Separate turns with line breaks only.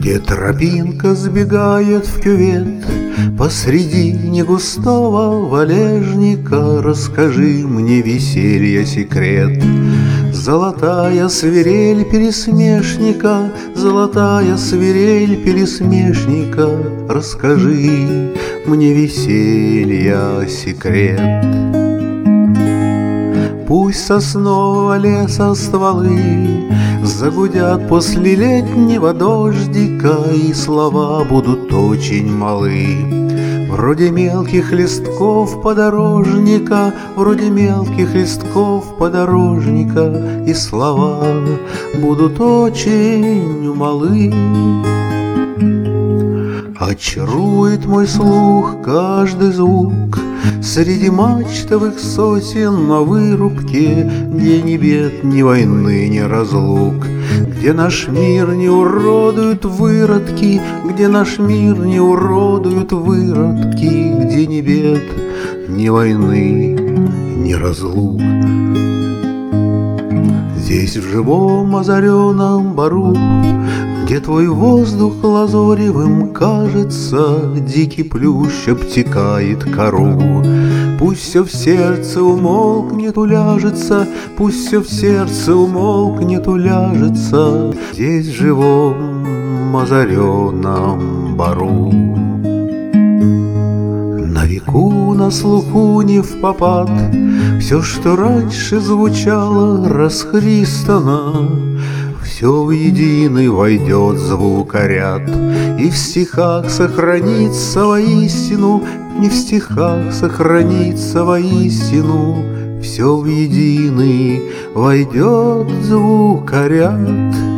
Где тропинка сбегает в кювет посредине густого валежника, расскажи мне веселья секрет. Золотая свирель пересмешника, золотая свирель пересмешника, расскажи мне веселья секрет. Пусть соснового леса стволы загудят после летнего дождика, и слова будут очень малы. Вроде мелких листков подорожника, вроде мелких листков подорожника, и слова будут очень малы. Очарует мой слух каждый звук среди мачтовых сосен на вырубке, где ни бед, ни войны, ни разлук, где наш мир не уродуют выродки, где наш мир не уродуют выродки, где ни бед, ни войны, ни разлук. Здесь в живом озаренном бару, где твой воздух лазоревым кажется, дикий плющ обтекает кору. Пусть все в сердце умолкнет, уляжется, пусть все в сердце умолкнет, уляжется, здесь в живом озаренном бару. На веку, на слуху не впопад все, что раньше звучало расхристано, все в единый войдет звукоряд, и в стихах сохранится воистину, не в стихах сохранится воистину, все в единый войдет звукоряд.